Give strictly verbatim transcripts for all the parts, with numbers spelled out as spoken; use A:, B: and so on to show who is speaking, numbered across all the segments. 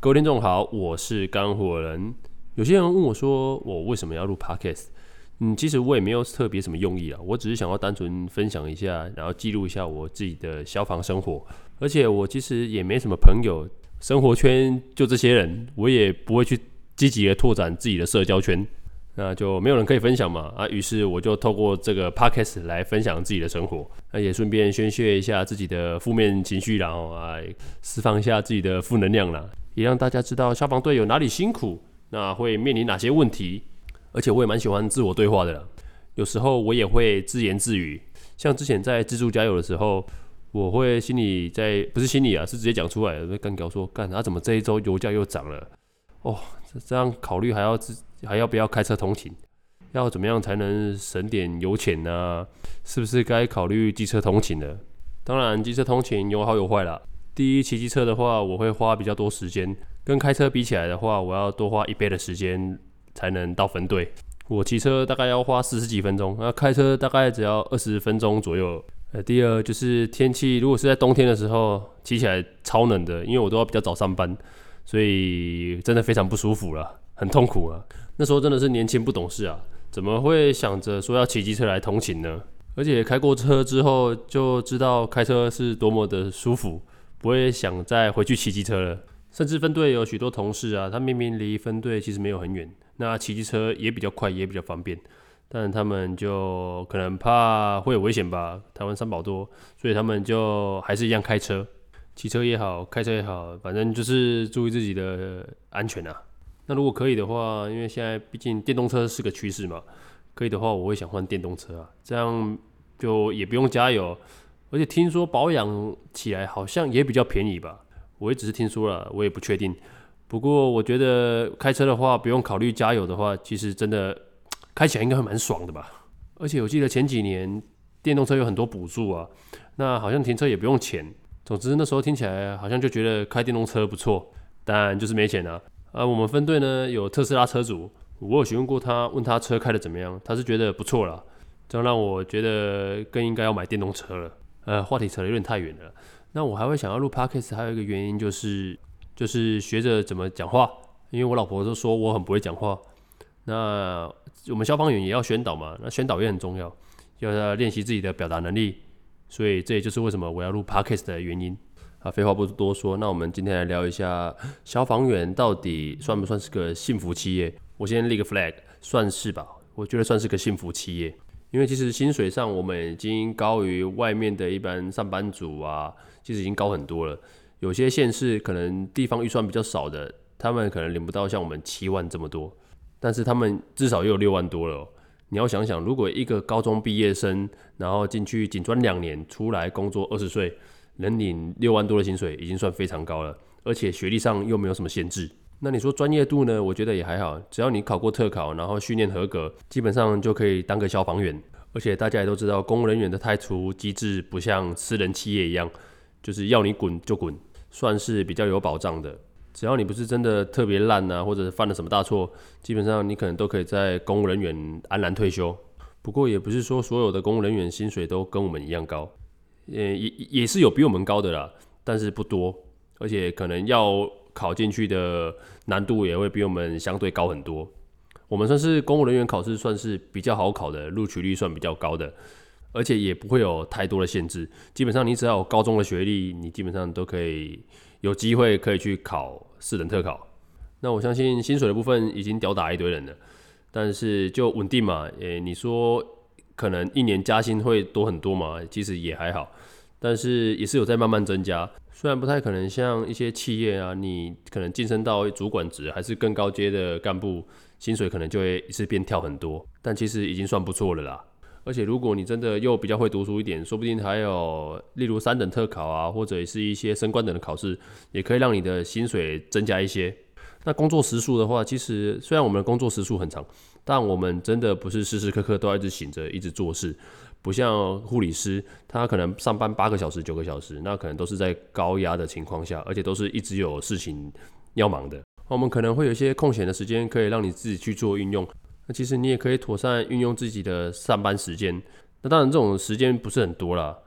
A: 各位听众好，我是干货人。有些人问我说，我为什么要录 Podcast？ 嗯，其实我也没有特别什么用意啦，我只是想要单纯分享一下，然后记录一下我自己的消防生活。而且我其实也没什么朋友，生活圈就这些人，我也不会去积极的拓展自己的社交圈，那就没有人可以分享嘛啊。于是我就透过这个 Podcast 来分享自己的生活，那也顺便宣泄一下自己的负面情绪，然后啊释放一下自己的负能量啦。也让大家知道消防队有哪里辛苦，那会面临哪些问题，而且我也蛮喜欢自我对话的啦。有时候我也会自言自语，像之前在自助加油的时候，我会心里在不是心里啊，是直接讲出来的，干搞说干，他、啊、怎么这一周油价又涨了？哦，这样考虑还要还要不要开车通勤？要怎么样才能省点油钱呢、啊？是不是该考虑机车通勤了？当然，机车通勤有好有坏啦。第一，骑机车的话，我会花比较多时间，跟开车比起来的话，我要多花一倍的时间才能到分队。我骑车大概要花四十几分钟，那开车大概只要二十分钟左右。呃，第二就是天气，如果是在冬天的时候，骑起来超冷的，因为我都要比较早上班，所以真的非常不舒服了，很痛苦啊。那时候真的是年轻不懂事啊，怎么会想着说要骑机车来通勤呢？而且开过车之后就知道开车是多么的舒服。不会想再回去骑机车了，甚至分队有许多同事啊，他明明离分队其实没有很远，那骑机车也比较快，也比较方便，但他们就可能怕会有危险吧，台湾三宝多，所以他们就还是一样开车，骑车也好，开车也好，反正就是注意自己的安全啊。那如果可以的话，因为现在毕竟电动车是个趋势嘛，可以的话我会想换电动车啊，这样就也不用加油。而且听说保养起来好像也比较便宜吧，我也只是听说了，我也不确定。不过我觉得开车的话，不用考虑加油的话，其实真的开起来应该会蛮爽的吧。而且我记得前几年电动车有很多补助啊，那好像停车也不用钱。总之那时候听起来好像就觉得开电动车不错，但就是没钱啊。啊，我们分队呢有特斯拉车主，我有询问过他，问他车开得怎么样，他是觉得不错啦，这样让我觉得更应该要买电动车了。呃，话题扯得有点太远了。那我还会想要录 podcast， 还有一个原因就是，就是学着怎么讲话。因为我老婆都说我很不会讲话。那我们消防员也要宣导嘛，那宣导也很重要，要练习自己的表达能力。所以这也就是为什么我要录 podcast 的原因。啊，废话不多说，那我们今天来聊一下消防员到底算不算是个幸福企业？我先立个 flag， 算是吧，我觉得算是个幸福企业。因为其实薪水上我们已经高于外面的一般上班族啊，其实已经高很多了。有些县市可能地方预算比较少的，他们可能领不到像我们七万这么多，但是他们至少也有六万多了、哦。你要想想，如果一个高中毕业生，然后进去警专两年，出来工作二十岁，能领六万多的薪水，已经算非常高了，而且学历上又没有什么限制。那你说专业度呢？我觉得也还好，只要你考过特考，然后训练合格，基本上就可以当个消防员。而且大家也都知道，公务人员的汰除机制不像私人企业一样，就是要你滚就滚，算是比较有保障的。只要你不是真的特别烂啊，或者犯了什么大错，基本上你可能都可以在公务人员安然退休。不过也不是说所有的公务人员薪水都跟我们一样高，也也是有比我们高的啦，但是不多，而且可能要考进去的难度也会比我们相对高很多。我们算是公务人员考试算是比较好考的，录取率算比较高的，而且也不会有太多的限制。基本上你只要有高中的学历，你基本上都可以有机会可以去考四等特考。那我相信薪水的部分已经吊打一堆人了，但是就稳定嘛，欸、你说可能一年加薪会多很多嘛，其实也还好，但是也是有在慢慢增加。虽然不太可能像一些企业啊，你可能晋升到主管职还是更高阶的干部，薪水可能就会一次变跳很多，但其实已经算不错了啦。而且如果你真的又比较会读书一点，说不定还有例如三等特考啊，或者是一些升官等的考试，也可以让你的薪水增加一些。那工作时数的话，其实虽然我们的工作时数很长，但我们真的不是时时刻刻都要一直醒着一直做事，不像护理师，他可能上班八个小时九个小时，那可能都是在高压的情况下，而且都是一直有事情要忙的。我们可能会有一些空闲的时间，可以让你自己去做运用。那其实你也可以妥善运用自己的上班时间。那当然这种时间不是很多啦，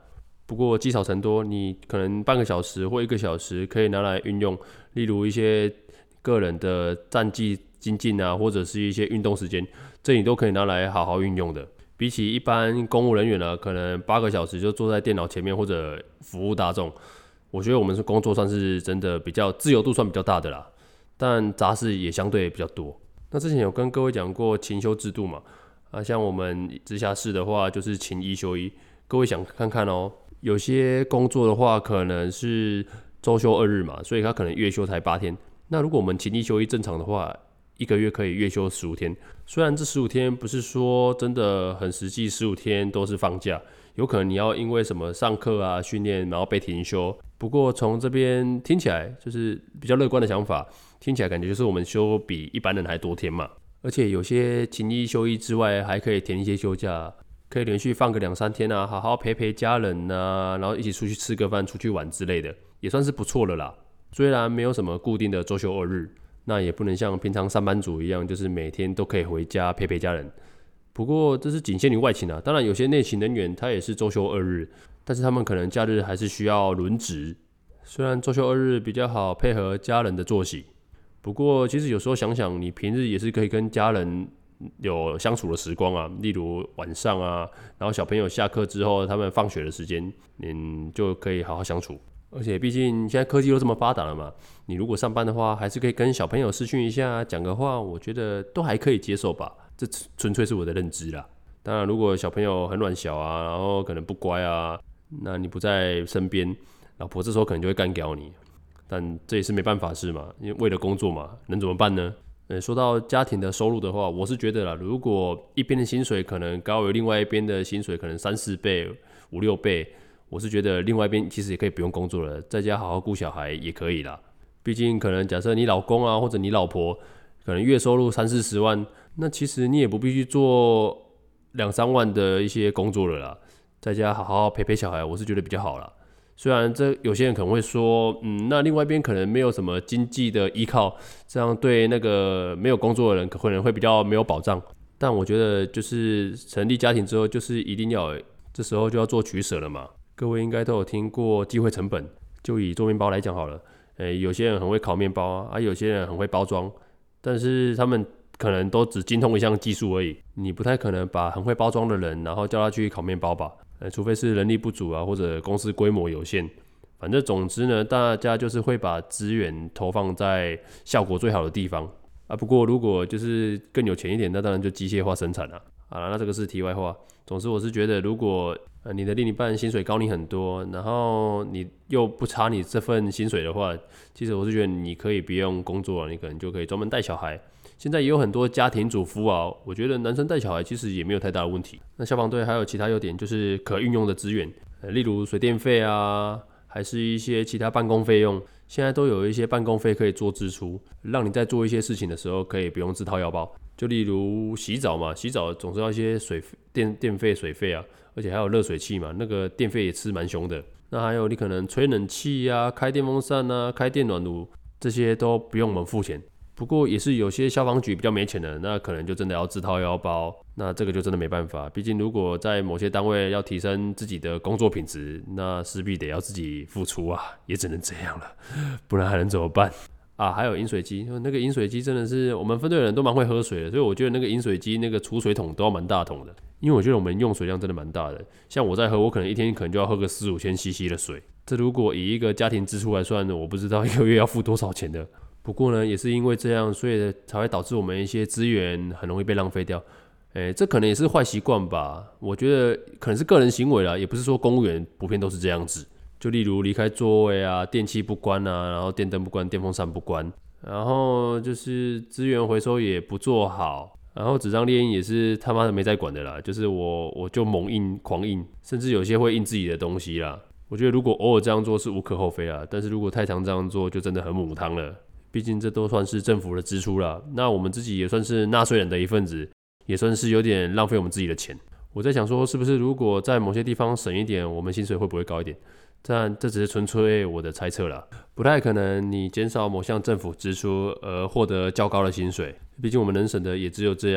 A: 不过积少成多，你可能半个小时或一个小时可以拿来运用，例如一些个人的战绩精进啊，或者是一些运动时间，这你都可以拿来好好运用的。比起一般公务人员呢，可能八个小时就坐在电脑前面或者服务大众，我觉得我们是工作算是真的比较自由度算比较大的啦，但杂事也相对比较多。那之前有跟各位讲过勤休制度嘛，啊，像我们直辖市的话就是勤一休一，各位想看看哦，有些工作的话可能是周休二日嘛，所以他可能月休才八天。那如果我们勤一休一正常的话，一个月可以月休十五天，虽然这十五天不是说真的很实际，十五天都是放假，有可能你要因为什么上课啊、训练，然后被停休。不过从这边听起来就是比较乐观的想法，听起来感觉就是我们休比一般人还多天嘛。而且有些勤一休一之外，还可以填一些休假，可以连续放个两三天啊，好好陪陪家人啊，然后一起出去吃个饭、出去玩之类的，也算是不错了啦。虽然没有什么固定的周休二日。那也不能像平常上班族一样，就是每天都可以回家陪陪家人。不过这是仅限于外勤啊，当然有些内勤人员他也是周休二日，但是他们可能假日还是需要轮值。虽然周休二日比较好配合家人的作息，不过其实有时候想想，你平日也是可以跟家人有相处的时光啊，例如晚上啊，然后小朋友下课之后，他们放学的时间，你就可以好好相处。而且毕竟现在科技都这么发达了嘛，你如果上班的话，还是可以跟小朋友视讯一下，讲个话，我觉得都还可以接受吧。这纯粹是我的认知啦。当然，如果小朋友很软小啊，然后可能不乖啊，那你不在身边，老婆这时候可能就会干掉你。但这也是没办法事嘛，因为为了工作嘛，能怎么办呢？呃，说到家庭的收入的话，我是觉得啦，如果一边的薪水可能高于另外一边的薪水可能三四倍、五六倍。我是觉得另外一边其实也可以不用工作了，在家好好顾小孩也可以啦。毕竟可能假设你老公啊或者你老婆可能月收入三四十万，那其实你也不必去做两三万的一些工作了啦，在家好好陪陪小孩，我是觉得比较好啦。虽然这有些人可能会说，嗯，那另外一边可能没有什么经济的依靠，这样对那个没有工作的人可能会比较没有保障。但我觉得就是成立家庭之后，就是一定要这时候就要做取舍了嘛。各位应该都有听过机会成本，就以做面包来讲好了，欸，有些人很会烤面包啊，啊有些人很会包装，但是他们可能都只精通一项技术而已，你不太可能把很会包装的人，然后叫他去烤面包吧，欸，除非是人力不足啊，或者公司规模有限。反正总之呢，大家就是会把资源投放在效果最好的地方啊。不过如果就是更有钱一点，那当然就机械化生产了。好啦，那这个是题外话。总之我是觉得，如果呃你的另一半薪水高你很多，然后你又不差你这份薪水的话，其实我是觉得你可以不用工作了，你可能就可以专门带小孩。现在也有很多家庭主妇啊，我觉得男生带小孩其实也没有太大的问题。那消防队还有其他优点，就是可运用的资源，呃，例如水电费啊，还是一些其他办公费用，现在都有一些办公费可以做支出，让你在做一些事情的时候可以不用自掏腰包。就例如洗澡嘛，洗澡总是要一些水电电费、水费啊，而且还有热水器嘛，那个电费也吃蛮凶的。那还有你可能吹冷气啊、开电风扇啊、开电暖炉，这些都不用我们付钱。不过也是有些消防局比较没钱的，那可能就真的要自掏腰包。那这个就真的没办法，毕竟如果在某些单位要提升自己的工作品质，那势必得要自己付出啊，也只能这样了，不然还能怎么办？啊，还有饮水机，那个饮水机真的是我们分队的人都蛮会喝水的，所以我觉得那个饮水机那个储水桶都要蛮大桶的，因为我觉得我们用水量真的蛮大的。像我在喝，我可能一天可能就要喝个四五千 C C 的水，这如果以一个家庭支出来算，我不知道一个月要付多少钱的。不过呢，也是因为这样，所以才会导致我们一些资源很容易被浪费掉。欸，这可能也是坏习惯吧，我觉得可能是个人行为啦，也不是说公务员普遍都是这样子。就例如离开座位啊，电器不关啊，然后电灯不关，电风扇不关，然后就是资源回收也不做好，然后纸张列印也是他妈的没在管的啦，就是我我就猛印狂印，甚至有些会印自己的东西啦。我觉得如果偶尔这样做是无可厚非啦，但是如果太常这样做就真的很母汤了，毕竟这都算是政府的支出啦，那我们自己也算是纳税人的一份子，也算是有点浪费我们自己的钱。我在想说，是不是如果在某些地方省一点，我们薪水会不会高一点？但这只是纯粹我的猜测啦，不太可能你减少某项政府支出而获得较高的薪水，毕竟我们能省的也只有这样。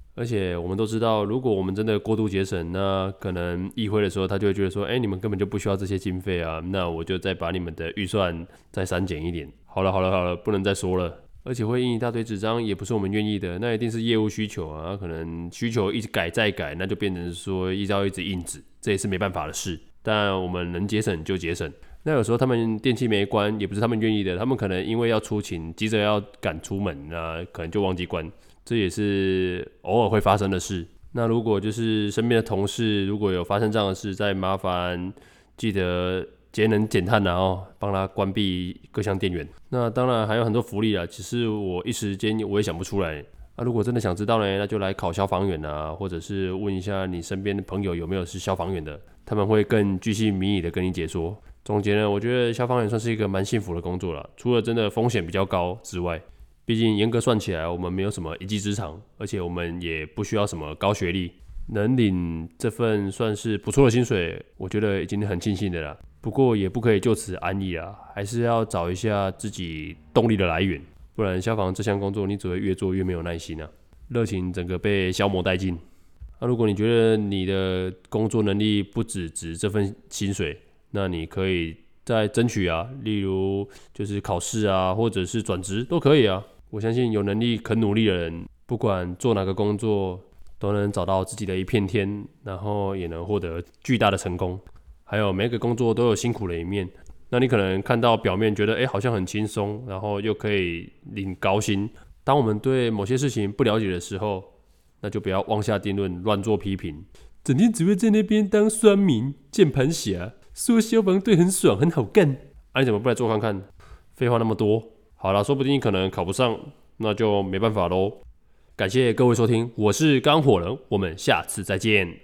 A: 而且我们都知道，如果我们真的过度节省，那可能议会的时候他就会觉得说，哎、欸，你们根本就不需要这些经费啊，那我就再把你们的预算再删减一点。好了好了好了，不能再说了。而且会印一大堆纸张，也不是我们愿意的，那一定是业务需求啊，可能需求一直改再改，那就变成说一招一直印纸，这也是没办法的事。但我们能节省就节省。那有时候他们电器没关，也不是他们愿意的，他们可能因为要出勤，急着要赶出门，那可能就忘记关。这也是偶尔会发生的事。那如果就是身边的同事如果有发生这样的事，再麻烦记得节能减碳然后帮他关闭各项电源。那当然还有很多福利啦，只是我一时间我也想不出来。那、啊、如果真的想知道呢，那就来考消防员啊，或者是问一下你身边的朋友有没有是消防员的，他们会更鉅细靡遗的跟你解说。总结呢，我觉得消防员算是一个蛮幸福的工作啦，除了真的风险比较高之外。毕竟严格算起来，我们没有什么一技之长，而且我们也不需要什么高学历，能领这份算是不错的薪水，我觉得已经很庆幸的啦。不过也不可以就此安逸啦，还是要找一下自己动力的来源，不然消防这项工作你只会越做越没有耐心啊，热情整个被消磨殆尽。那、啊、如果你觉得你的工作能力不只值这份薪水，那你可以再争取啊，例如就是考试啊，或者是转职都可以啊。我相信有能力、肯努力的人，不管做哪个工作，都能找到自己的一片天，然后也能获得巨大的成功。还有每个工作都有辛苦的一面，那你可能看到表面觉得，哎、欸，好像很轻松，然后又可以领高薪。当我们对某些事情不了解的时候，那就不要妄下定论、乱做批评，整天只会在那边当酸民、键盘侠，说消防队很爽、很好干。啊，你怎么不来做看看？废话那么多。好啦，说不定可能考不上，那就没办法咯。感谢各位收听，我是钢火人，我们下次再见。